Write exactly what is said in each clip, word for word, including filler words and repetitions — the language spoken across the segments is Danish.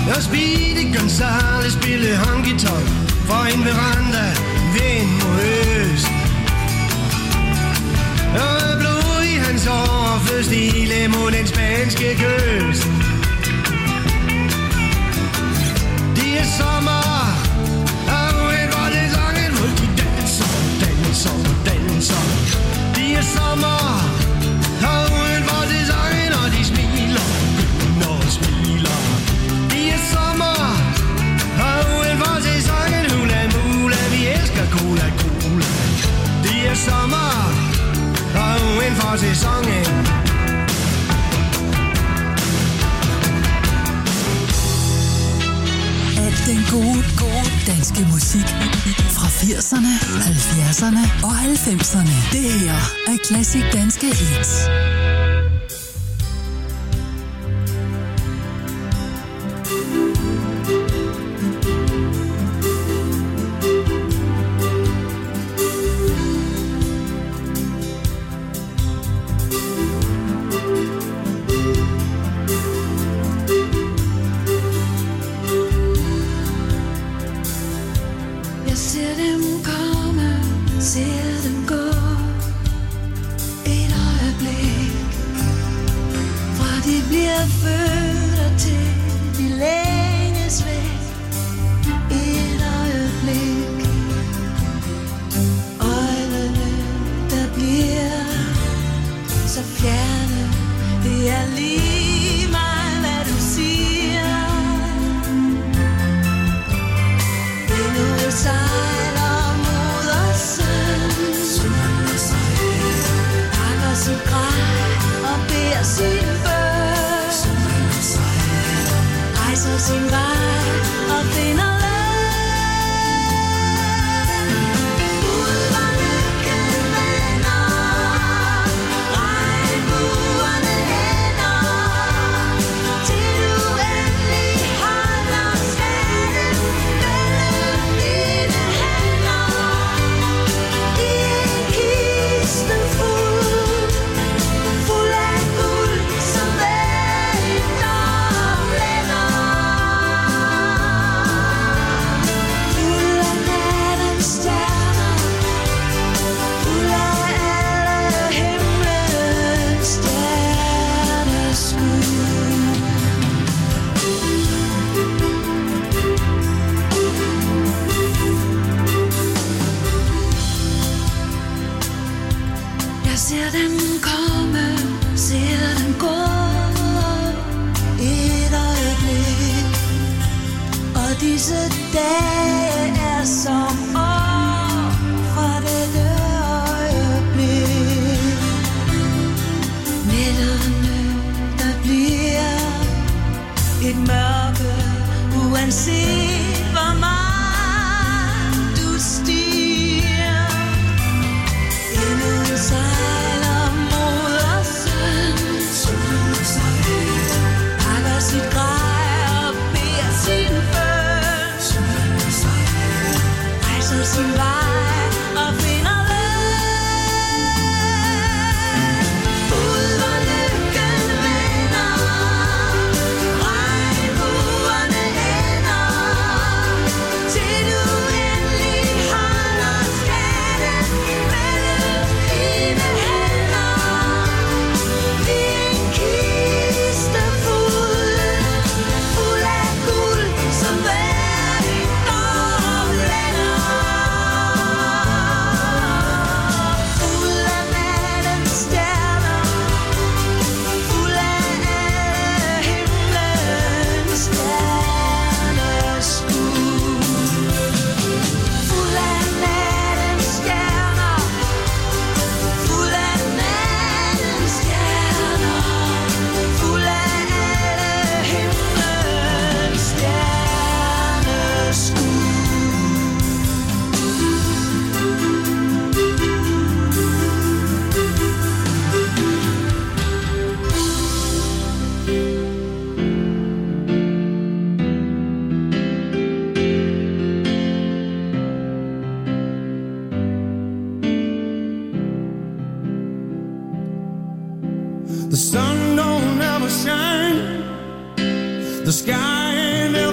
Og Speedy Gonzales spillede honky-tonk for en veranda vind mod øst. Og blod i hans hår først ile mod den spanske kyst. Det er sommer, og en var det sangen, hvor de danser, danser, danser. Det er sommer, og en var det sangen, og de smiler, begynder og smiler. Det er sommer, og en var det sangen, hula mula, vi elsker cola, cola. Det er sommer, og en for sæsonen. Al den gode, gode danske musik fra firserne, halvfjerdserne og halvfemserne. Det her er Classic Danske Hits. The sun don't ever shine, the sky ain't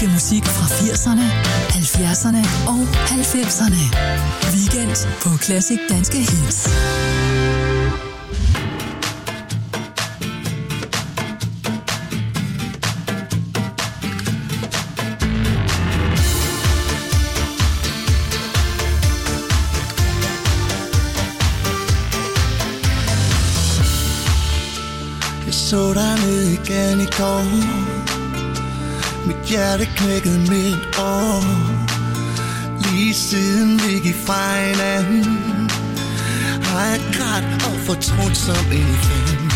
danske musik fra firserne, halvfjerdserne og halvfemserne. Weekend på Classic Danske Hits. Så dig ned igen i går. Mit hjerte knækkede midt år. Lige siden vi gik fra hinanden, har jeg grædt og fortrudt som en fan.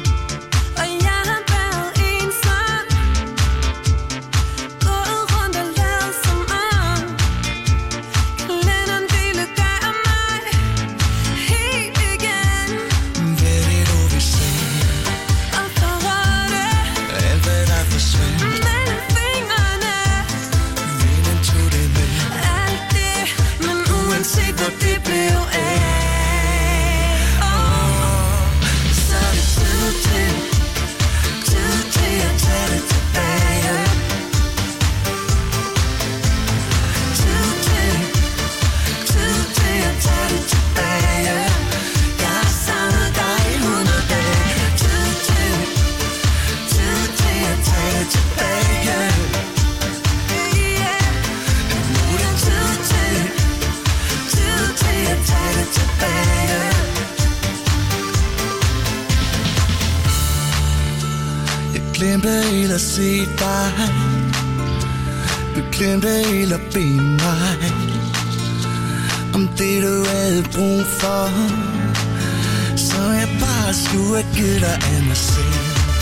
Glemte helt at se dig. Du glemte helt at bede mig om det du havde brug for, så jeg bare skulle have givet dig af mig selv.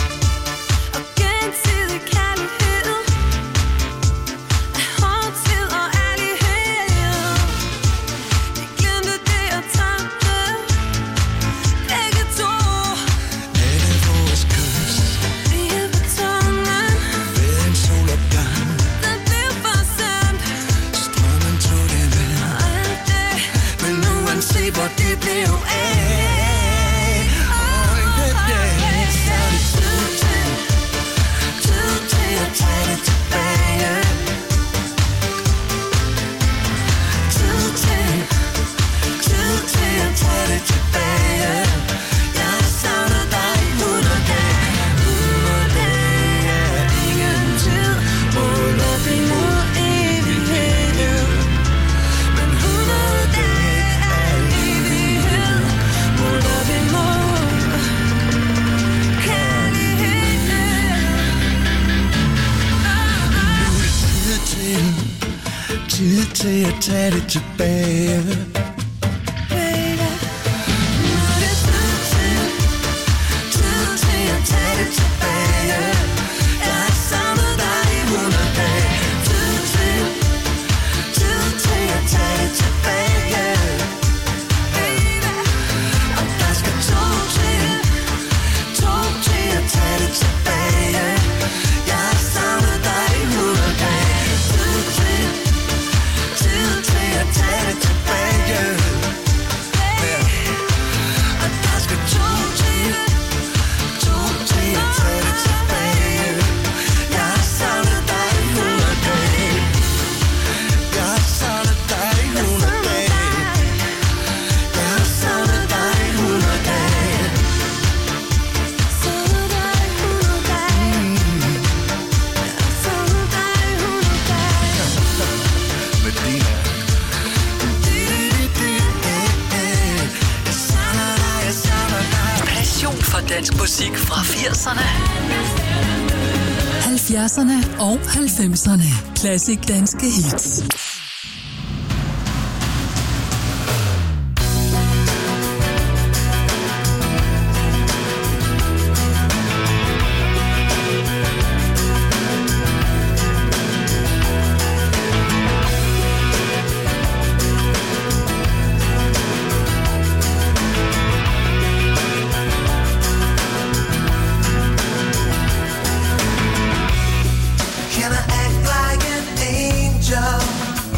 Tid til at tage det tilbage. Dansk musik fra firserne, halvfjerdserne og halvfemserne. Classic Danske Hits. Can I act like an angel?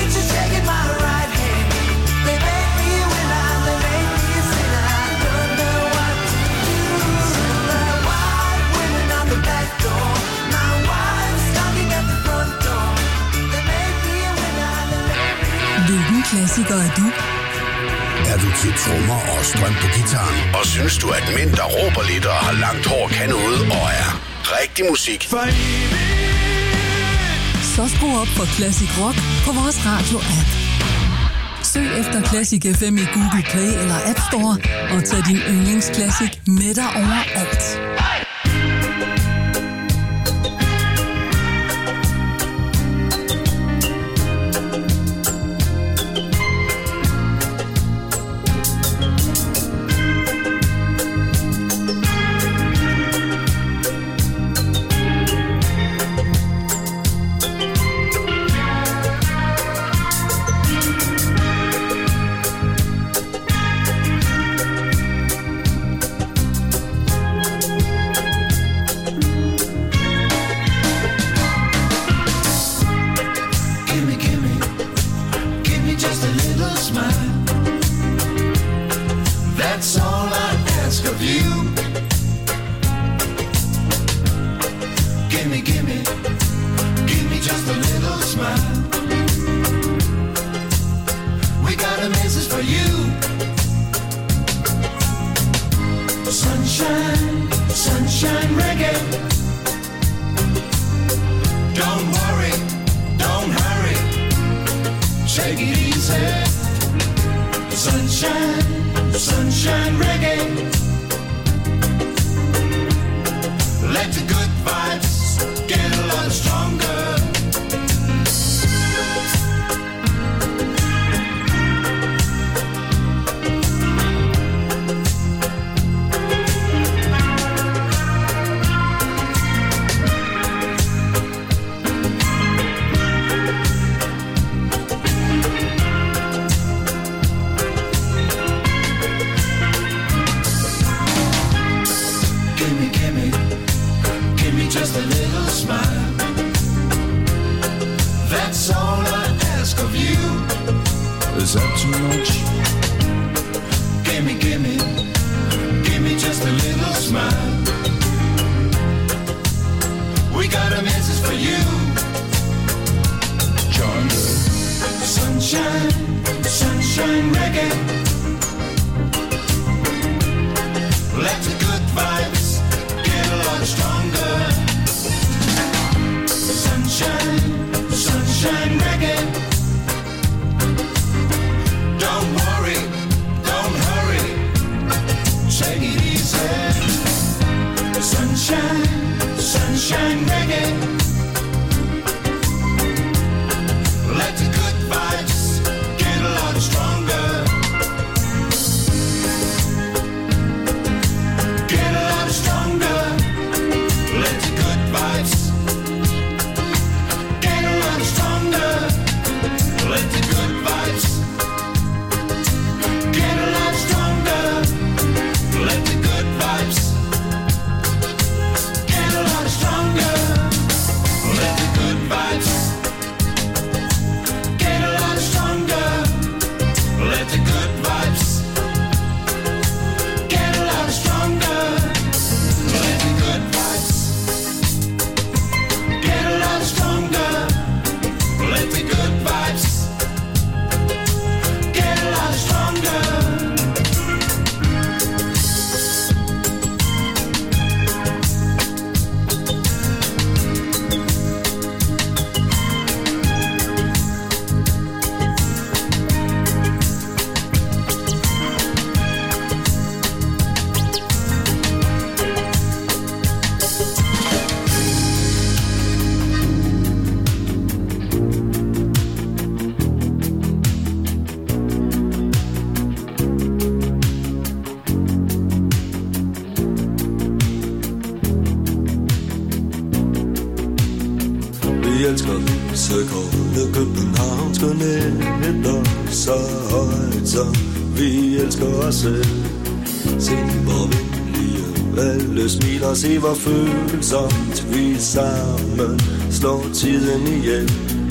Klassiker er du? Er du til trommer og strøm på gitaren? Og synes du, at mænd, der råber lidt og har langt hår, kan noget og er rigtig musik? Så skru op for Classic Rock på vores radio-app. Søg efter Classic F M i Google Play eller App Store og tag din yndlingsklassik med dig overalt. Se hvor følsomt vi sammen slår tiden ihjel.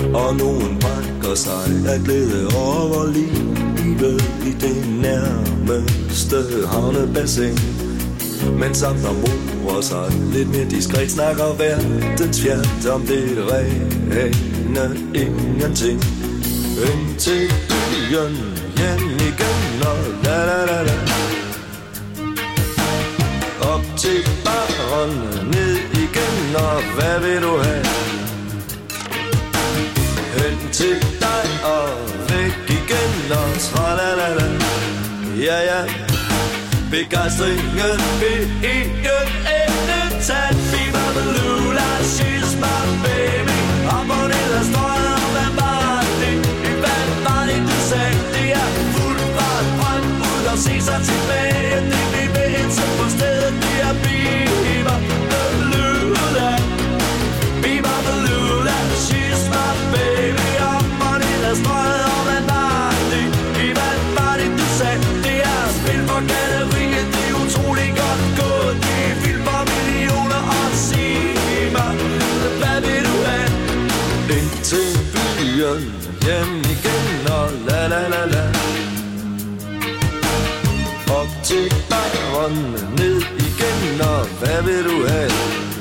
Og nogen brækker sig af glæde over livet i det nærmeste havnebassin. Mens andre morer sig lidt mere diskret snakker verdens fjernt om det rene ingenting. Ind til byen, hjem igen og la la la la. Op til baren, ned igen og hvad vil du have? Hen til dig og væk igen og tralalala. Ja ja, begejstringen vil ingen ende tage. Viva Malula, she's my baby. Op og ned ad strøget, og hvad var det? Hvad var det du sagde? Det er fuld fart frem ud og se sig tilbage. Det vi vil hilse på stedet, det er Viva Malula. Viva Malula, she's my baby. Op og ned ad strøget, og hvad var det? Hvad var det du sagde? Det er spil for galleriet, det er utrolig godt gået. Det er film for millioner og sig mig, hvad vil du have? Ind til byen, hjem igen og la la la la. Op til baren, ned igen og hvad vil du have?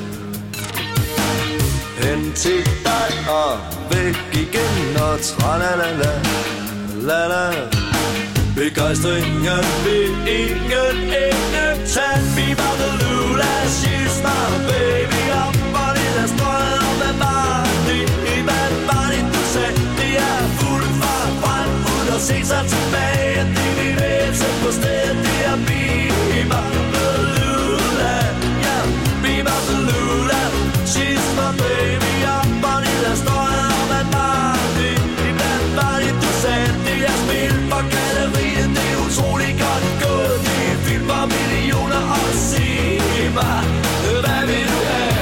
Hen til dig og væk igen og tra-la-la-la, la-la. Begejstringen vil ingen ende tage. Viva Malula, she's my baby. Op og ned ad strøget, og hvad var det? Hvad var det du sagde? Det er fuld fart frem ud og se sig tilbage. Det vi vil se på stedet, det er Viva Malula. Ja, Viva Malula, she's my baby. Op og ned ad strøget, og hvad var det? Hvad var det du sagde? Det er spil for galleriet, det er utrolig godt gået. Det er film for millioner og sig mig, hvad vil du have?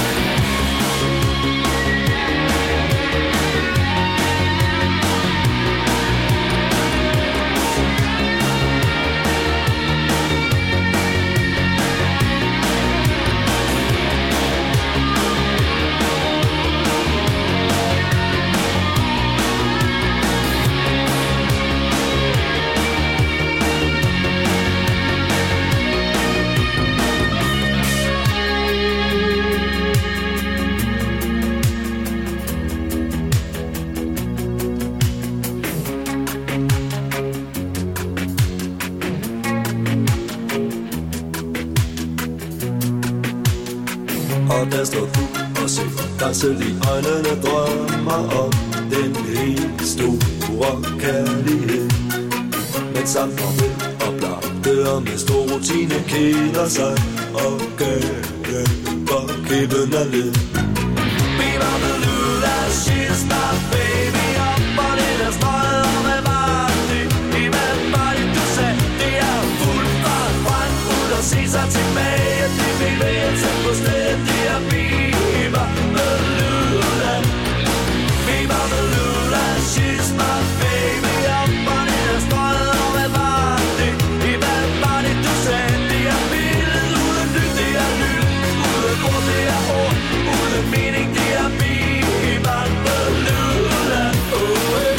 Og der står du og ser dig selv i øjnene, drømmer om den helt store kærlighed. Men sammen med oplagte og med stor rutine keder sig og gælder kæben af led. Viva Malula, she's my baby. Op og ned ad strøget, og hvad var det? Hvad var det du sagde? Det er fuld fart frem ud og se sig tilbage. Det vi vil tage på stedet, det er Viva Malula. Viva Malula, she's my baby. Op og ned ad strøget, og hvad var det? Hvad var det du sagde? Det er billedet uden lyd, det er lyd. Uden ord, det er ord. Uden mening, det er Viva Malula. Oh, hey.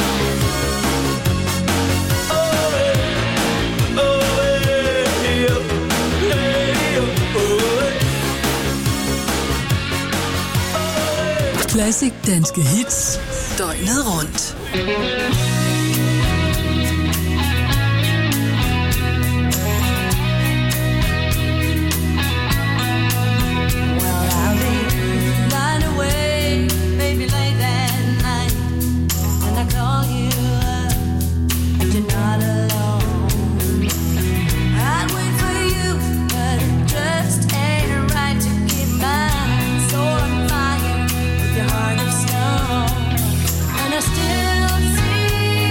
Oh, hey. Oh, hey. Oh, hey. Oh, hey. Classic danske hits. Døgnet rundt. Still see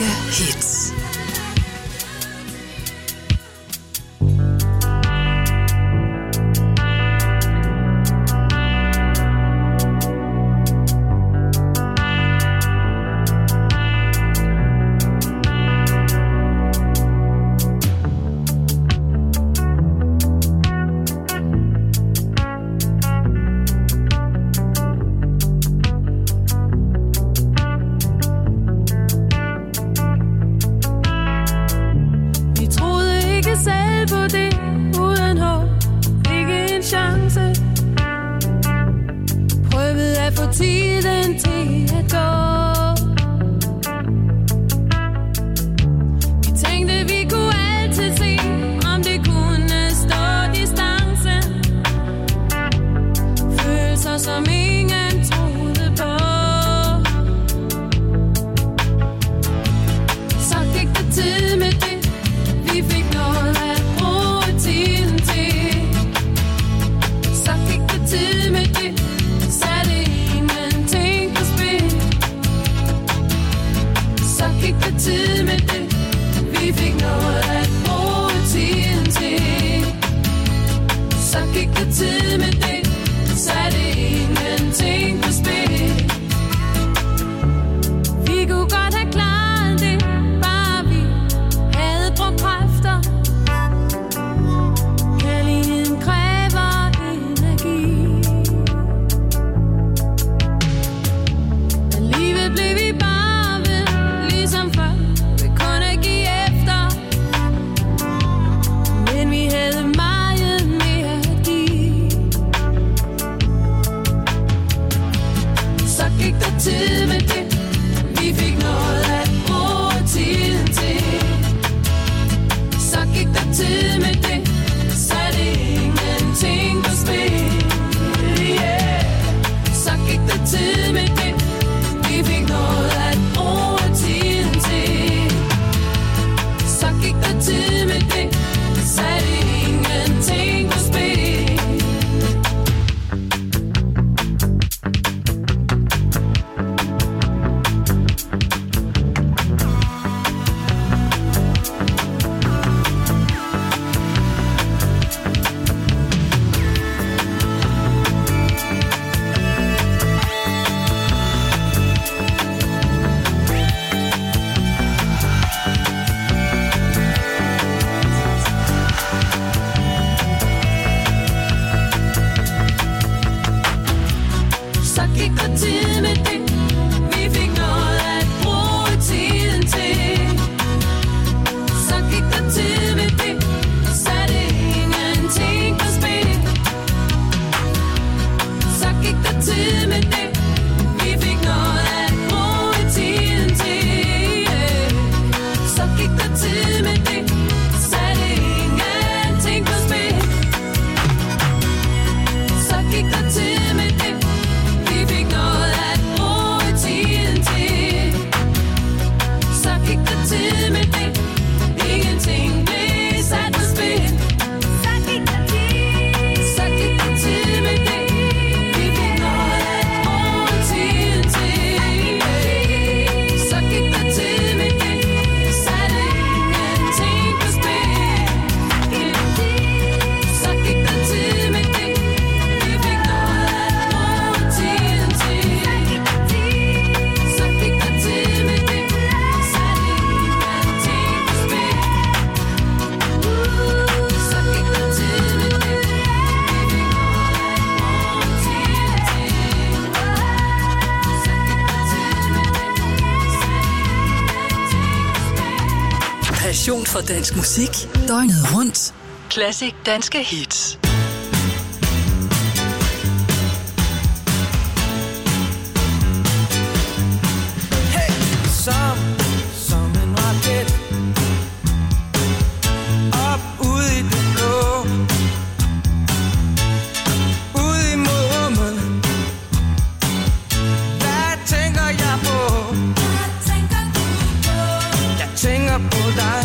danske hits. Passion for dansk musik, døgnet rundt. Classic danske hits. Hey, som, som en raket, op ude i det blå, ude i månen. Hvad tænker jeg på? Hvad tænker du på? Jeg tænker på dig.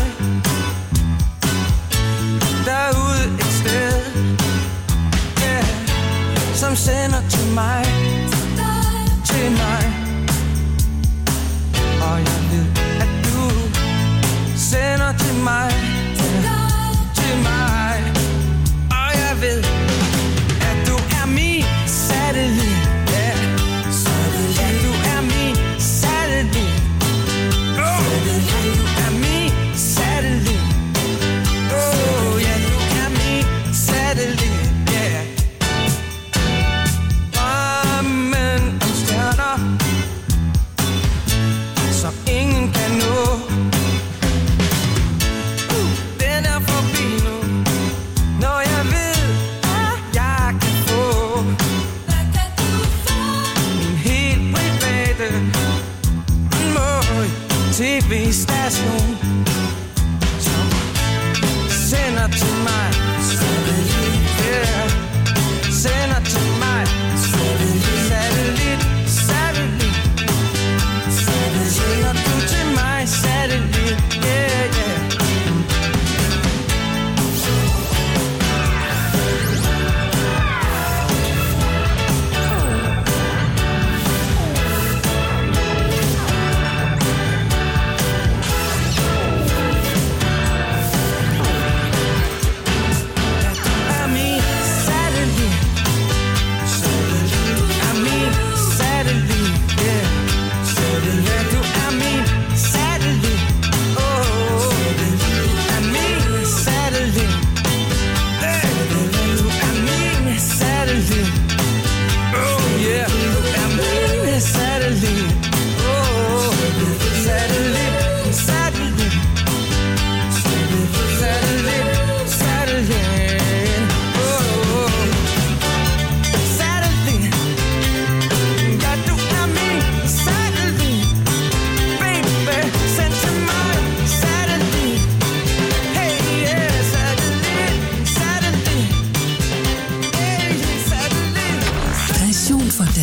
Derude et sted, yeah, som sender til mig, til mig. Og jeg ved, at du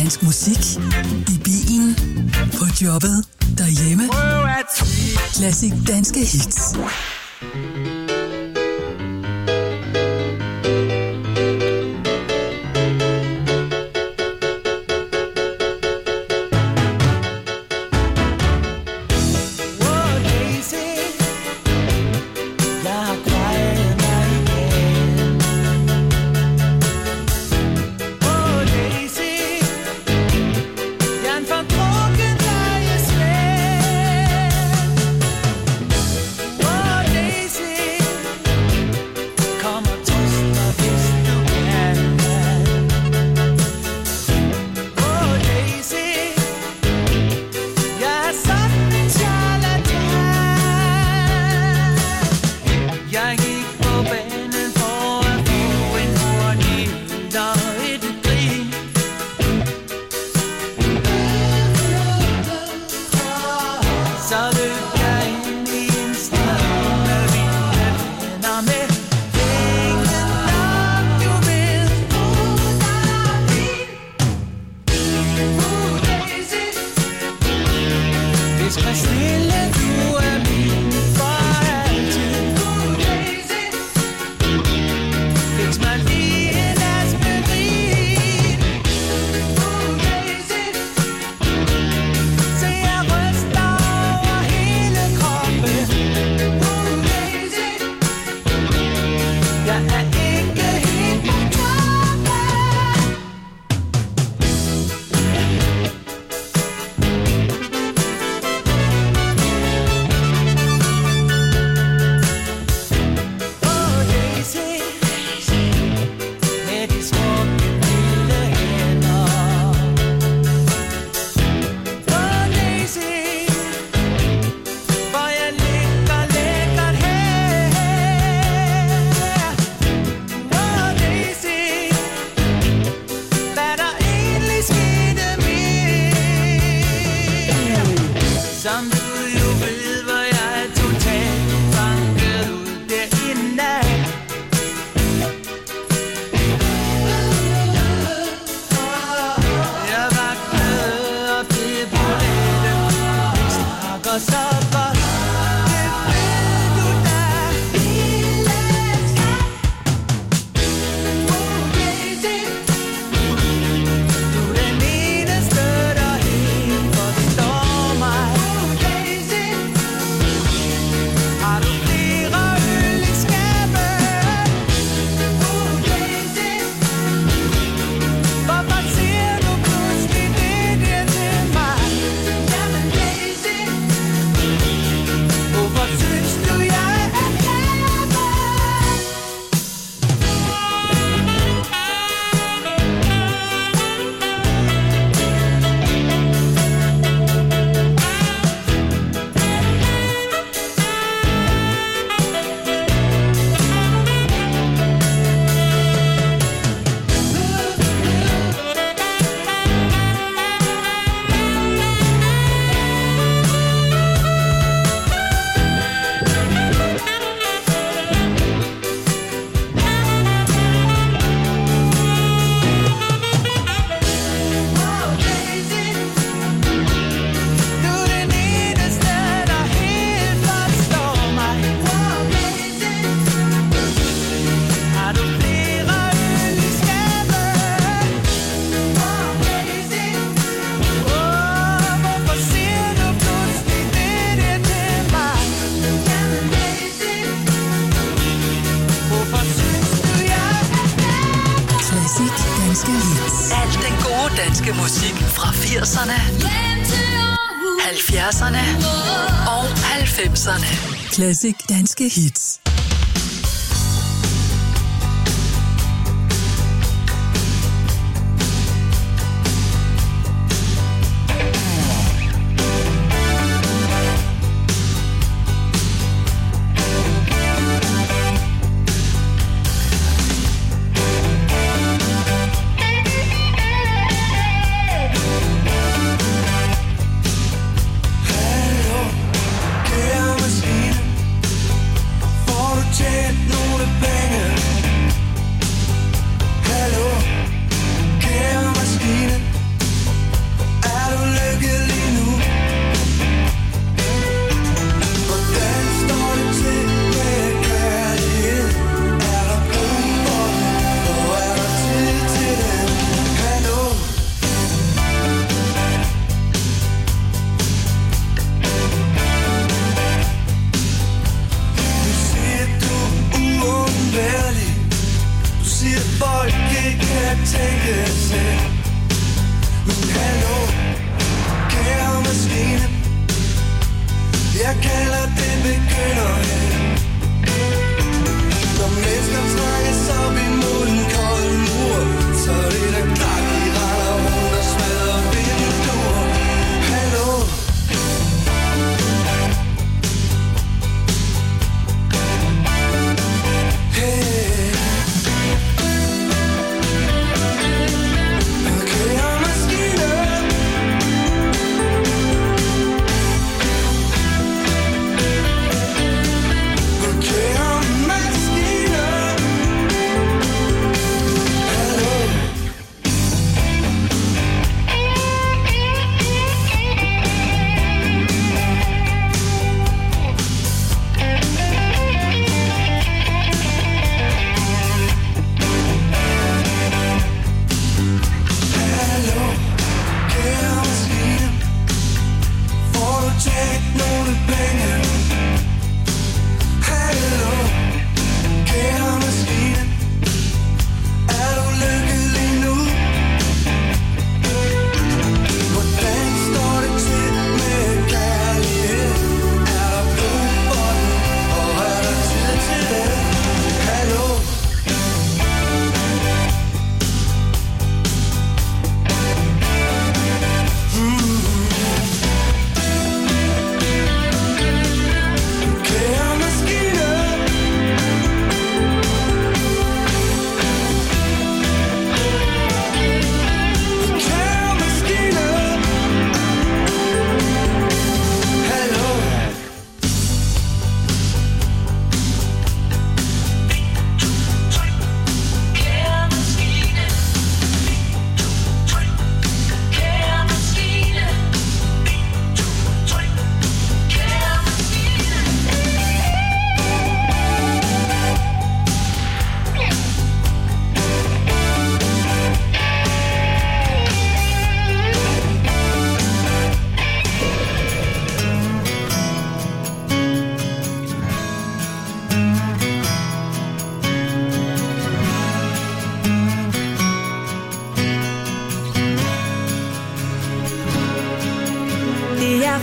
dansk musik. I bilen, på jobbet, derhjemme. Klassik danske hits. halvfjerdserne og halvfemserne. Klassik danske hits. For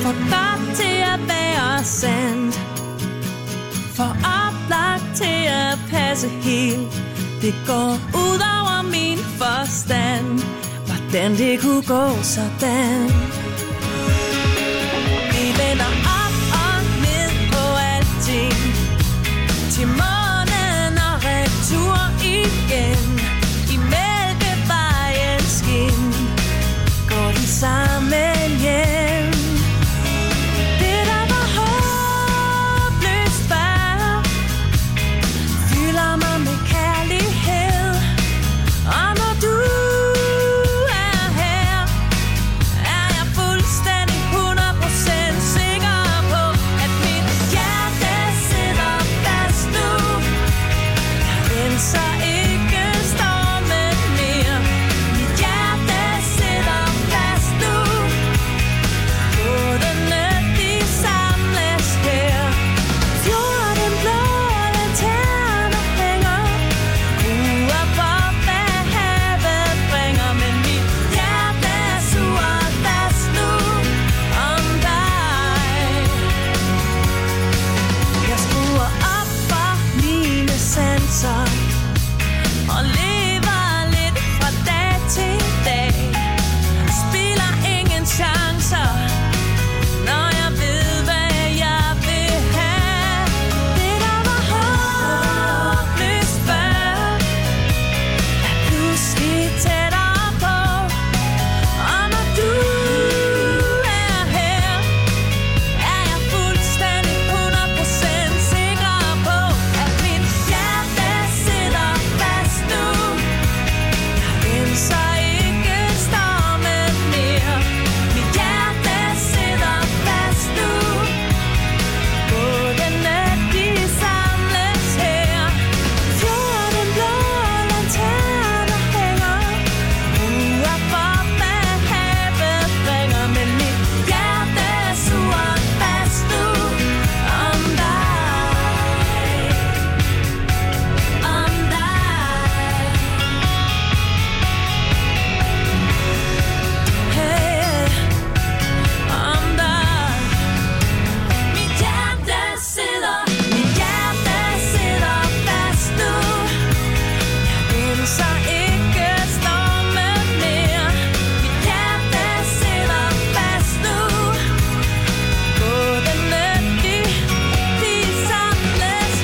For godt til at være sandt, for oplagt til at passe helt. Det går ud over min forstand, hvordan det kunne gå sådan. Vi vender op og ned på alting, til månen og retur igen. I Mælkevejens skin går vi sammen hjem. Det der var håbløst før, fylder mig med kærlighed. Og når du er her, er jeg fuldstændig hundrede procent sikker på, at mit hjerte sidder fast nu. Jeg renser ikke stormen mere. Mit hjerte sidder fast nu. Bådene de samles her. Fjorden blå lanterner hænger, gruer for hvad havet bringer. Men mit hjerte er surt fast nu om dig. Jeg skruer op for mine sanser og lever lidt fra dag til dag. Spiller ingen chancer, når jeg ved, hvad jeg vil have. Det der var håbløst før, er pludselig tættere på. Og når du er her, er jeg fuldstændig hundrede procent sikker på, at mit hjerte sidder fast nu. Jeg renser ikke stormen mere. Mit hjerte sidder fast nu. Bådene de samles her. Fjorden blå lanterner hænger, gruer for hvad havet bringer. Men mit hjerte er surt fast nu om dig. Om dig. Hey, om dig. Mit hjerte sidder, mit hjerte sidder fast nu. Jeg renser ikke stormen mere. Mit hjerte sidder fast nu. Bådene de, de samles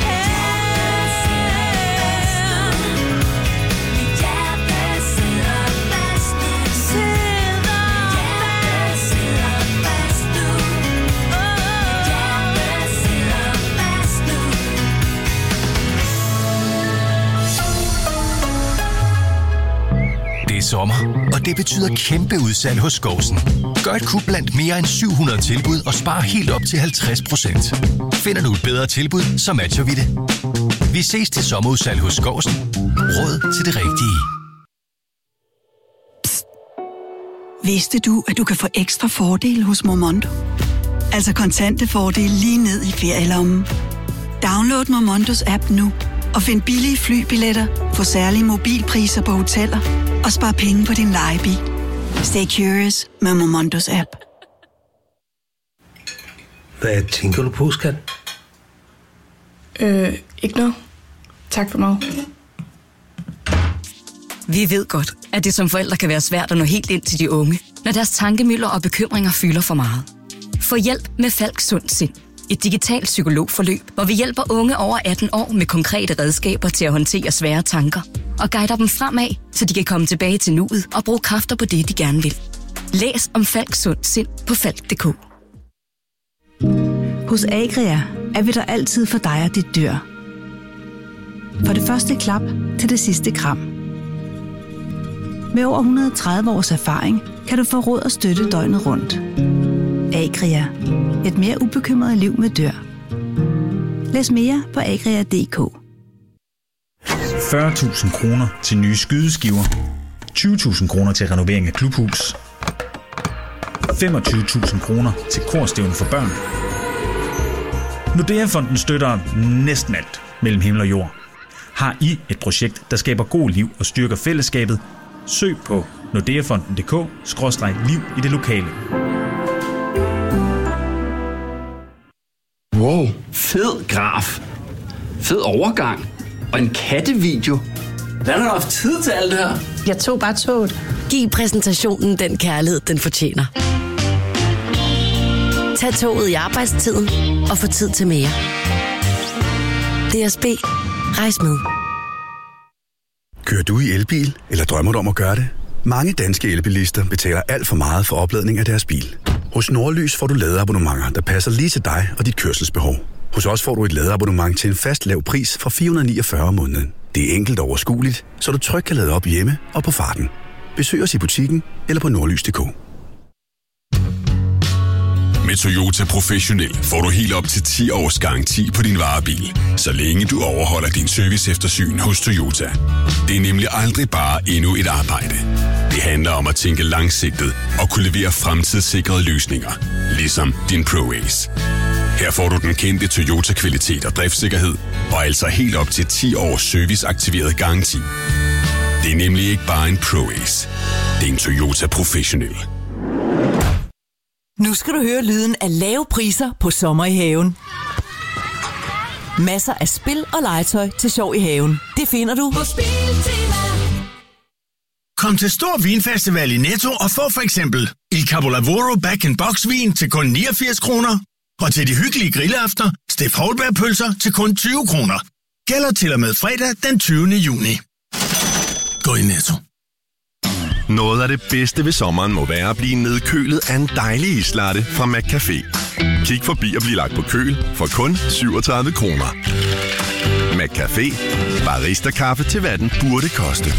her. Mit hjerte sidder fast nu. Sidder fast nu. Mit hjerte sidder fast nu. Det er sommer, og det betyder kæmpe udsalg hos Skovsen. Gør et kub blandt mere end syv hundrede tilbud og spar helt op til halvtreds procent. Finder du et bedre tilbud, så matcher vi det. Vi ses til sommerudsalg hos Skovsen. Råd til det rigtige. Vidste du, at du kan få ekstra fordele hos Momondo? Altså kontante fordele lige ned i ferielommen. Download Momondos app nu og find billige flybilletter, få særlige mobilpriser på hoteller og spar penge på din lejebil. Stay curious med Momondos app. Hvad tænker du på, skat? Øh, ikke noget. Tak for noget. Vi ved godt, at det som forældre kan være svært at nå helt ind til de unge, når deres tankemylder og bekymringer fylder for meget. Få hjælp med Falk Sund Sind. Et digitalt psykologforløb, hvor vi hjælper unge over atten år med konkrete redskaber til at håndtere svære tanker og guider dem fremad, så de kan komme tilbage til nuet og bruge kræfter på det, de gerne vil. Læs om Falk Sund Sind på falk punktum d k. Hos Agria er vi der altid for dig og dit dyr. For det første klap til det sidste kram. Med over et hundrede og tredive års erfaring kan du få råd og støtte døgnet rundt. Agria. Et mere ubekymret liv med dyr. Læs mere på agria punktum d k. fyrre tusind kroner til nye skydeskiver. tyve tusind kroner til renovering af klubhus. femogtyve tusind kroner til korstævne for børn. Nordea-fonden støtter næsten alt mellem himmel og jord. Har I et projekt, der skaber god liv og styrker fællesskabet? Søg på nordeafonden punktum d k skråstreg liv i det lokale. Wow, fed graf. Fed overgang. Og en kattevideo. Hvordan har du haft tid til alt det her? Jeg tog bare toget. Giv præsentationen den kærlighed, den fortjener. Tag toget i arbejdstiden og få tid til mere. D S B. Rejs med. Kører du i elbil, eller drømmer du om at gøre det? Mange danske elbilister betaler alt for meget for opladning af deres bil. Hos Nordlys får du ladeabonnementer, der passer lige til dig og dit kørselsbehov. Hos os får du et ladeabonnement til en fast lav pris fra fire hundrede niogfyrre om måneden. Det er enkelt og overskueligt, så du trygt kan lade op hjemme og på farten. Besøg os i butikken eller på nordlys punktum d k. Med Toyota Professionel får du helt op til ti års garanti på din varebil, så længe du overholder din serviceeftersyn hos Toyota. Det er nemlig aldrig bare endnu et arbejde. Det handler om at tænke langsigtet og kunne levere fremtidssikrede løsninger, ligesom din ProAce. Her får du den kendte Toyota-kvalitet og driftssikkerhed, og altså helt op til ti års serviceaktiveret garanti. Det er nemlig ikke bare en ProAce. Det er en Toyota Professionel. Nu skal du høre lyden af lave priser på sommer i haven. Masser af spil og legetøj til sjov i haven. Det finder du på Spiltema. Kom til Stor Vinfestival i Netto og få for eksempel Il Capolavoro Back-in-Box-vin til kun niogfirs kroner. Og til de hyggelige grillaftener, Steff Holberg-pølser til kun tyve kroner. Gælder til og med fredag den tyvende juni. Gå i Netto. Noget af det bedste ved sommeren må være at blive nedkølet af en dejlig islatte fra McCafé. Kig forbi og bliv lagt på køl for kun syvogtredive kroner. McCafé. Barista-kaffe til hvad den burde koste.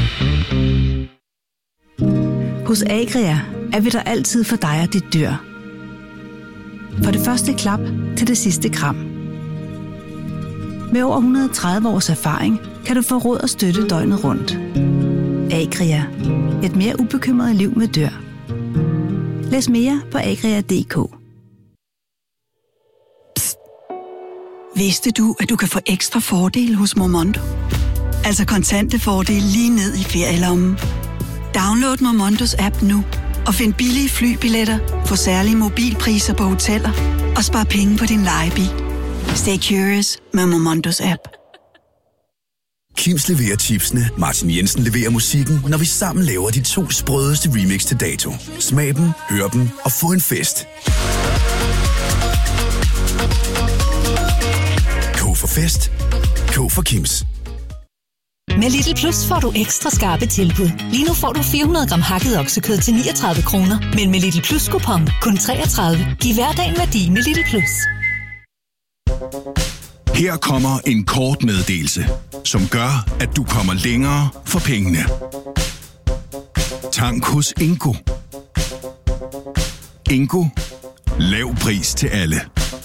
Hos Agria er vi der altid for dig og dit dyr. For det første klap til det sidste kram. Med over et hundrede og tredive års erfaring kan du få råd og støtte døgnet rundt. Agria. Et mere ubekymret liv med dyr. Læs mere på agria punktum d k. Psst. Vidste du, at du kan få ekstra fordele hos Momondo? Altså kontante fordele lige ned i ferielommen. Download Momondos app nu og find billige flybilletter på særlige mobilpriser på hoteller og spar penge på din lejebil. Stay curious med Momondos app. Kims leverer chipsene, Martin Jensen leverer musikken, når vi sammen laver de to sprødeste remix til dato. Smag dem, hør dem og få en fest. K for fest. K for Kims. Med Lidl Plus får du ekstra skarpe tilbud. Lige nu får du fire hundrede gram hakket oksekød til niogtredive kroner, men med Lidl Plus kupon kun treogtredive. Giv hverdagen værdi med Lidl Plus. Her kommer en kort meddelelse, som gør, at du kommer længere for pengene. Tank hos Ingo. Ingo. Lav pris til alle.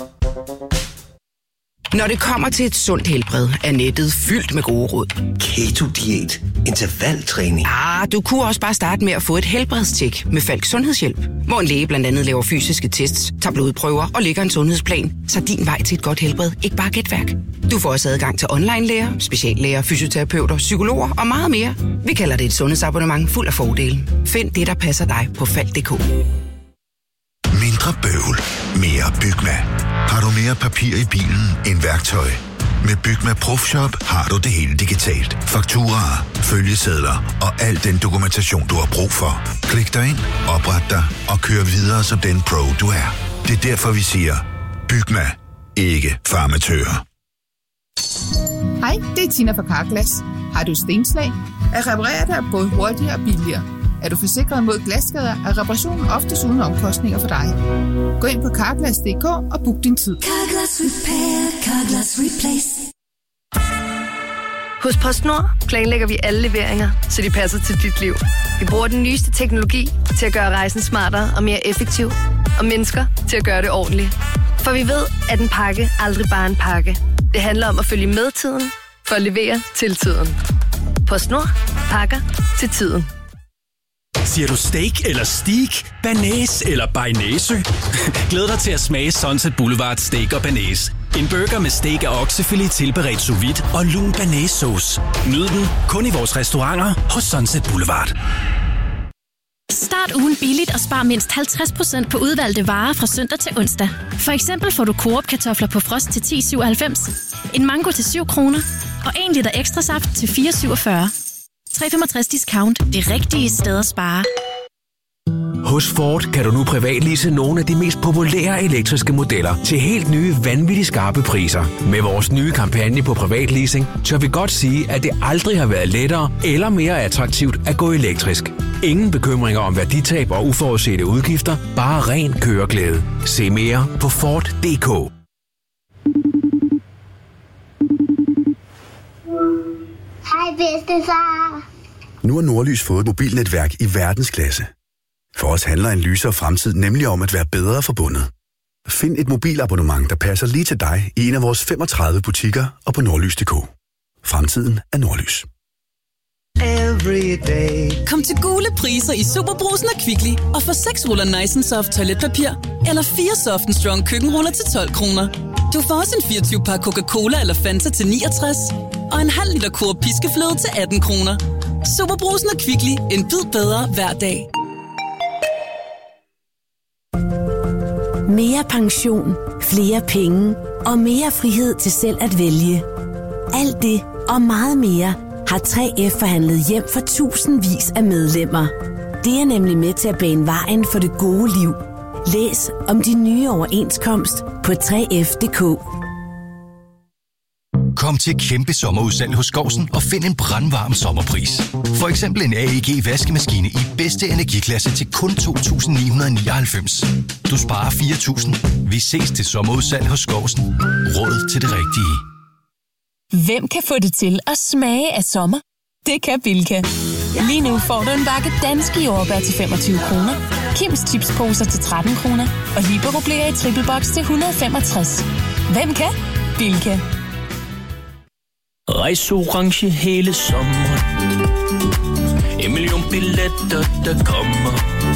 Når det kommer til et sundt helbred, er nettet fyldt med gode råd. Keto-diæt, intervaltræning. Ah, du kunne også bare starte med at få et helbredstjek med Falk Sundhedshjælp, hvor en læge blandt andet laver fysiske tests, tager blodprøver og lægger en sundhedsplan, så din vej til et godt helbred ikke bare er gætværk. Du får også adgang til online-læger, speciallæger, fysioterapeuter, psykologer og meget mere. Vi kalder det et sundhedsabonnement fuld af fordele. Find det, der passer dig på falk punktum d k. Mindre bøvl, mere Bygma. Har du mere papir i bilen end værktøj? Med Bygma ProFshop har du det hele digitalt. Fakturaer, følgesedler og al den dokumentation, du har brug for. Klik dig ind, opret dig og kør videre som den pro, du er. Det er derfor, vi siger, Bygma, ikke farmatører. Hej, det er Tina fra Carglass. Har du stenslag? At reparere dig er både hurtigere og billigere. Er du forsikret mod glasskader, er reparationen oftest uden omkostninger for dig. Gå ind på carglass punktum d k og book din tid. Carglass Repair, Carglass Replace. Hos PostNord planlægger vi alle leveringer, så de passer til dit liv. Vi bruger den nyeste teknologi til at gøre rejsen smartere og mere effektiv, og mennesker til at gøre det ordentligt. For vi ved, at en pakke aldrig bare er en pakke. Det handler om at følge med tiden, for at levere til tiden. PostNord. Pakker til tiden. Siger du steak eller steak, banæs eller bearnaise? Glæd dig til at smage Sunset Boulevard Steak og Banæs. En burger med steak og oksefilet tilberedt sous vide og lun banæssauce. Nyd den kun i vores restauranter hos Sunset Boulevard. Start Start ugen billigt og spar mindst halvtreds procent på udvalgte varer fra søndag til onsdag. For eksempel får du Coop kartofler på frost til ti syvoghalvfems, en mango til syv kroner og en liter ekstra saft til fire syvogfyrre. tre komma femogtres discount. Det rigtige sted at spare. Hos Ford kan du nu privatlease nogle af de mest populære elektriske modeller til helt nye, vanvittigt skarpe priser. Med vores nye kampagne på privatleasing, tør vi godt sige, at det aldrig har været lettere eller mere attraktivt at gå elektrisk. Ingen bekymringer om værditab og uforudsete udgifter, bare ren køreglæde. Se mere på Ford punktum d k. Hej bedstefar. Nu har Nordlys fået et mobilnetværk i verdensklasse. For os handler en lysere fremtid nemlig om at være bedre forbundet. Find et mobilabonnement, der passer lige til dig i en af vores femogtredive butikker og på nordlys punktum d k. Fremtiden er Nordlys. Kom til gule priser i Superbrugsen og Kvickly og få seks ruller Nice and Soft toiletpapir eller fire Soft and Strong køkkenruller til tolv kroner. Du får også en fireogtyve pakke Coca-Cola eller Fanta til niogtres og en halv liter Coop piskefløde til atten kroner. Superbrugsen og Kvickly. En bid bedre hver dag. Mere pension, flere penge og mere frihed til selv at vælge. Alt det og meget mere har tre F forhandlet hjem for tusindvis af medlemmer. Det er nemlig med til at bane vejen for det gode liv. Læs om de nye overenskomst på tre F punktum d k. Kom til kæmpe sommerudsalg hos Skousen og find en brandvarm sommerpris. For eksempel en A E G vaskemaskine i bedste energiklasse til kun to tusind ni hundrede nioghalvfems. Du sparer fire tusind. Vi ses til sommerudsalg hos Skousen. Råd til det rigtige. Hvem kan få det til at smage af sommer? Det kan Bilka. Lige nu får du en bakke danske jordbær til femogtyve kroner, Kims chipsposer til tretten kroner og Libero Blære i triple box til et hundrede og femogtres. Hvem kan? Bilka. Rejs orange hele sommeren. En million billetter, der kommer.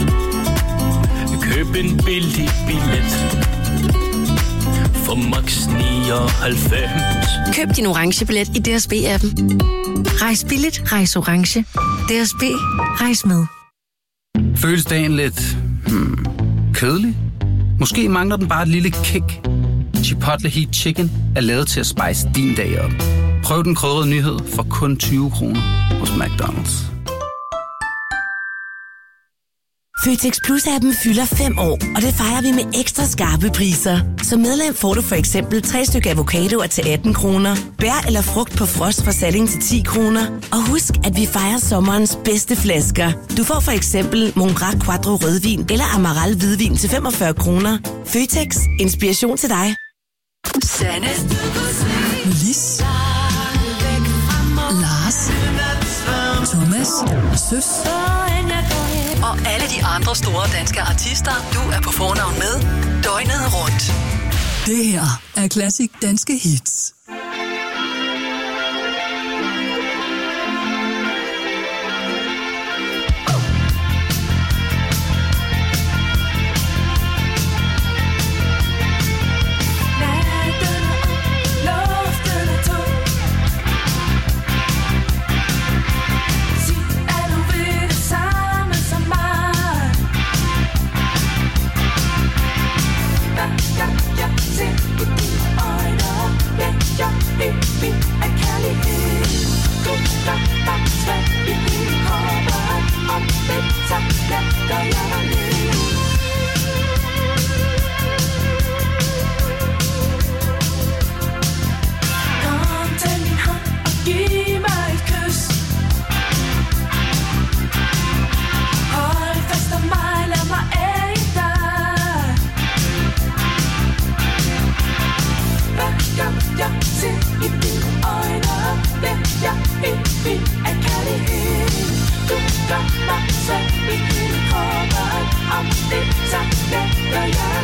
Køb en billig billet for max nioghalvfems. Køb din orange billet i D S B-appen. Rejs billigt, rejs orange. D S B, rejs med. Føles dagen lidt hmm, kedelig? Måske mangler den bare et lille kick. Chipotle Heat Chicken er lavet til at spice din dag op. Prøv den krydrede nyhed for kun tyve kroner hos McDonald's. Føtex Plus-appen fylder fem år, og det fejrer vi med ekstra skarpe priser. Som medlem får du for eksempel tre stykker avocadoer til atten kroner, bær eller frugt på frost fra Salling til ti kroner. Og husk, at vi fejrer sommerens bedste flasker. Du får for eksempel Mongrac Quattro rødvin eller Amaral hvidvin til femogfyrre kroner. Føtex. Inspiration til dig. Sanne. Lis. Lars. Thomas. Søs. Og alle de andre store danske artister, du er på fornavn med døgnet rundt. Det her er Classic Danske Hits. Om det, så let gør jeg